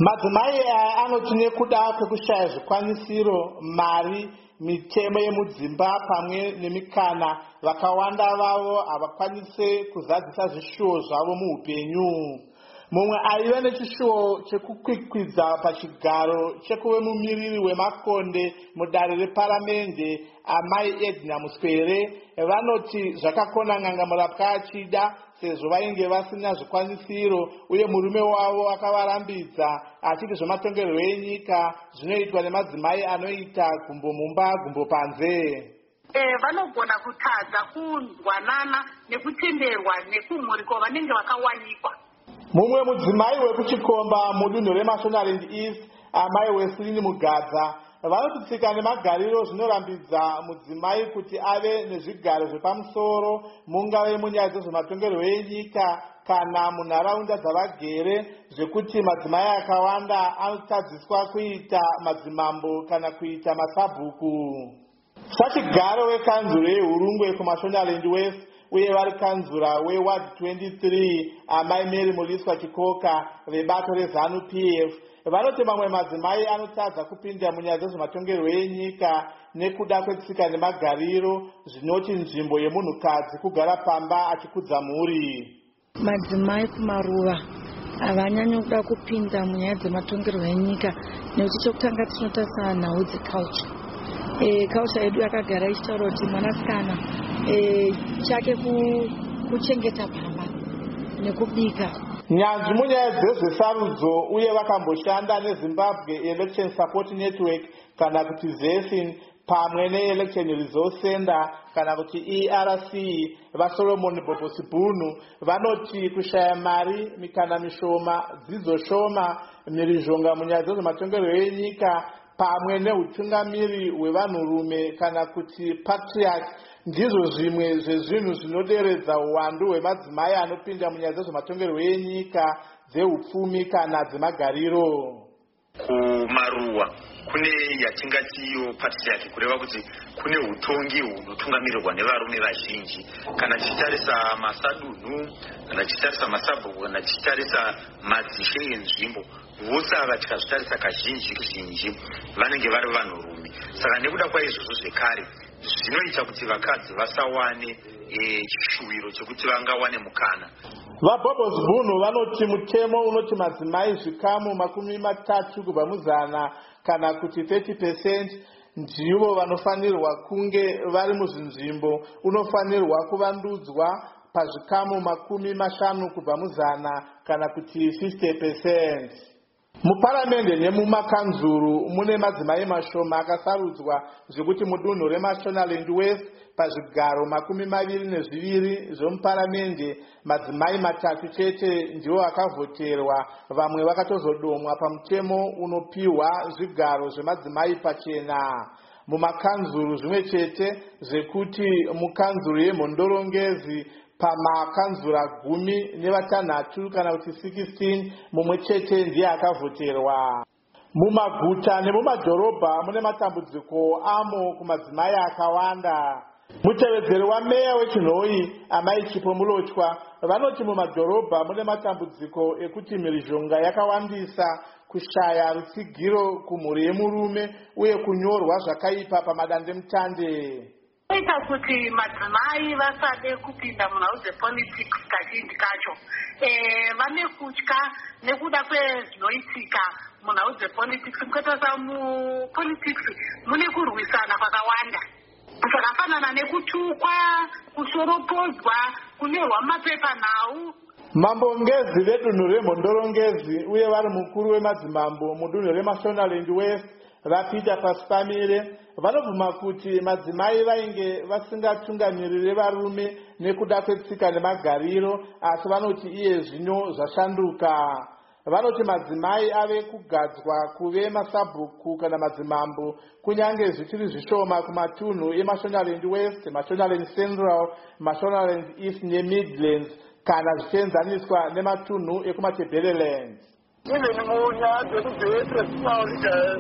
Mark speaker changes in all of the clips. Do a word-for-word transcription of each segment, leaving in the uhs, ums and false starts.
Speaker 1: Madzimai anoti nekuda kwekushaya zvikwanisiro, mari, mitemo yemudzimba pamwe nemikana, vakawanda vavo havakwanise kuzadzisa zvishuwo zvavo muupenyu. Mumwe aiva nechishuwo chekukwikwidza pachigaro chekuve mumiriri wemakonde mudare reparamende, amai Edna Muswere vanoti zvakakona n'anga murapwa achida sezvo vainge vasina zvikwanisiro uye murume wavo akavarambidza achiti zvematongerwo enyika zvinoitwa nemadzimai anoita gumbo mumba gumbo panze.
Speaker 2: Eh, vanogona kutadza kunzwanana nekutenderwa nekumhuriko vanenge vakawanikwa.
Speaker 1: Mumwe mudzimai wekuchikomba mudunhu reMashonaland East, amai Wesley Mugadza, vanotsika nemagariro zvinorambidza mudzimai kuti ave nezvigaro zvepamusoro mungave munyaya dzezvematongerwo enyika kana munharaunda dzavagere, zvekuti madzimai akawanda anotadziswa kuita madzimambo kana kuita masabhuku. Sachigaro wekanzuro yeHurungwe kuMashonaland West uye vari kanzura weWard twenty-three amai Mary Muliswa Chikoka vebato reZANU P F vanoti mamwe madzimai anotadza kupinda munyaya dzezvematongerwo enyika nekuda kwetsika nemagariro zvinoti nzvimbo yemunhukadzi kugara pamba achikudza mhuri.
Speaker 3: Madzimai kumaruva havanyanyi kuda kupinda munyaya dzematongerwo enyika nekuti chokutanga tinotasana nhau dzeculture. E, culture yedu yakagara ichitaura kuti mwanasikana e, chake kuchengeta pamba nekubika.
Speaker 1: Nyanzvi munyaya dzezvesarudzo uye vakamboshanda neZimbabwe Election Support Network kana kuti ZEFIN pamwe neElection Resource Center kana kuti E R C vaSolomon Boposibhunu vanoti kushaya mari, mikana mishoma, dzidzo shoma, mhirizhonga munyaya dzezvematongerwo enyika pamwe neutungamiri hwevanhurume kana kuti patriarch ndizvo zvimwe zvezvinhu zvinoderedza uwandu hwemadzimai anopinda munyaya dzezvematongerwo enyika dzehupfumi kana dzemagariro.
Speaker 4: Kumaruwa kune yatingatiyo patriarchy kureva kuti kune utongi hunotungamirirwa nevarume vazhinji. Kana tichitarisa masadunhu, kana tichitarisa masabhuku, kana tichitarisa madzishe enzvimbo, vose ava tikazvitarisa kazhinji kazhinji vanenge vari vanhurume. Saka nekuda kwaizvozvo zvekare zvinoita kuti vakadzi vasawane chishuwiro chekuti vangawane mukana.
Speaker 1: VaBoposibhunu vanoti mutemo unoti madzimai zvikamu makumi matatu kubva muzana kana kuti thirty percent ndivo vanofanirwa kunge vari muzvinzvimbo unofanirwa kuvandudzwa pazvikamu makumi mashanu kubva muzana kana kuti fifty percent. Muparamende nemumakanzuru mune madzimai mashoma akasarudzwa zvekuti mudunhu reMashonaland West pazvigaro makumi maviri nezviviri zvemuparamende madzimai matatu chete ndiwo akavhoterwa, vamwe vakatozodomwa pamutemo unopiwa zvigaro zvemadzimai pachena. Mumakanzuru zvimwe chete zvekuti mukanzuru yeMhondorongezi pamakanzura gumi nevatanhatu kana kuti sixteen mumwe chete ndiye akavhoterwa. Mumaguta nemumadhorobha mune matambudziko amo kumadzimai akawanda. Mutevedzeri wameya weChinhoyi amai Chipo Mulotya vanoti mumadhorobha mune matambudziko ekuti mhirizhonga yakawandisa, kushaya rutsigiro kumhuri yemurume uye kunyorwa zvakaipa pamadandemutande.
Speaker 2: Ita kuti madzimai vasade kupinda munhau dzepolitics kazhinji kacho eh vane kutya nekuda kwezvinoitika munhau dzepolitics. Mukatosa mupolitics mune kurwisana kwakawanda zvakafanana nekutukwa, kushoropodzwa, kunyorwa mapepa nhau.
Speaker 1: Mambo Ngezi vedunhu reMhondorongezi uye vari mukuru wemadzimambo mudunhu reMashonaland West vaPeter Pasipamire vanobvuma kuti madzimai vainge vasingatungamirire varume nekuda kwetsika nemagariro, asi vanoti iye zvino zvashanduka. Vanoti madzimai ave kugadzwa kuve masabhuku kana madzimambo kunyange zvichiri zvishoma kumatunhu eMashonaland West, Mashonaland Central, Mashonaland East neMidlands kana zvichienzaniswa nematunhu ekumaTebeleland.
Speaker 5: Even munyaya dzekuzveetera dzinoita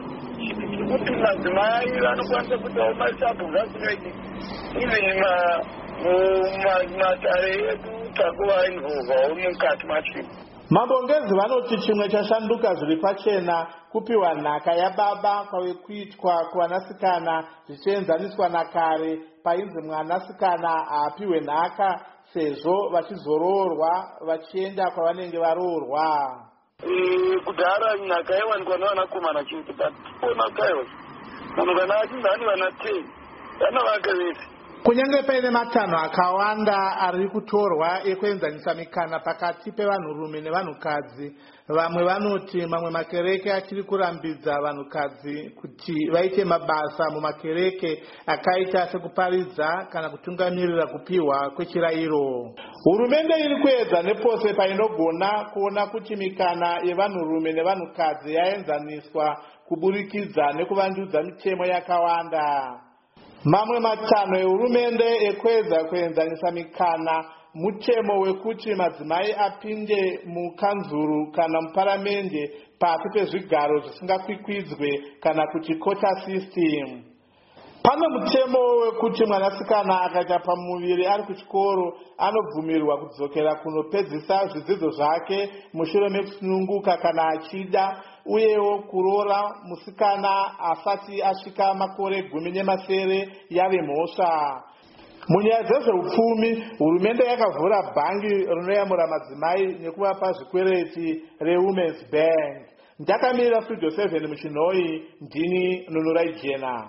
Speaker 5: kuti madzimai vanokwanisa kuitawo masabhuku azvinoiti even matare edu takuva involvawo mukati macho.
Speaker 1: Mabongezi vanoti chimwe chashanduka zviri pachena kupiwa nhaka yababa kwave kuitwa kuvanasikana zvichienzaniswa nakare painzi mwanasikana apiwe nhaka sezvo vachizoroorwa vachienda kwavanenge varoorwa.
Speaker 5: Kudhara nhaka yaiwanikwa nevanakomana chete, but ona kaiwa munhu kana achinzi ane vana ten vana vake vese.
Speaker 1: Kunyange paine matanho akawanda ari kutorwa ekuenzanisa mikana pakati pevanhurume nevanhukadzi, vamwe vanoti mamwe makereke achiri kurambidza vanhukadzi kuti vaite mabasa mumakereke akaita sekuparidza kana kutungamirira kupiwa kwechirayiro. Hurumende iri kuedza nepose painogona kuona kuti mikana yevanhurume nevanhukadzi yaenzaniswa kuburikidza nekuvandudza mitemo yakawanda. Mamwe matanho ehurumende ekuedza kuenzanisa mikana mutemo wekuti madzimai apinde mukanzuru kana muparamende pasi pezvigaro zvisingakwikwidzwe kana kuti quota system. Pane mutemo wekuti mwanasikana akaita pamuviri ari kuchikoro anobvumirwa kudzokera kunopedzisa zvidzidzo zvake mushure mekusununguka kana achida, uyewo kuroora musikana asati asvika makore gumi nemasere yave mhosva. Munyaya dzezveupfumi, hurumende yakavhura bhangi rinoyamura madzimai nekuvapa zvikwereti reWomen's Bank. Ndakamirira Studio seven muchinhoi, ndini Nunurai Jena.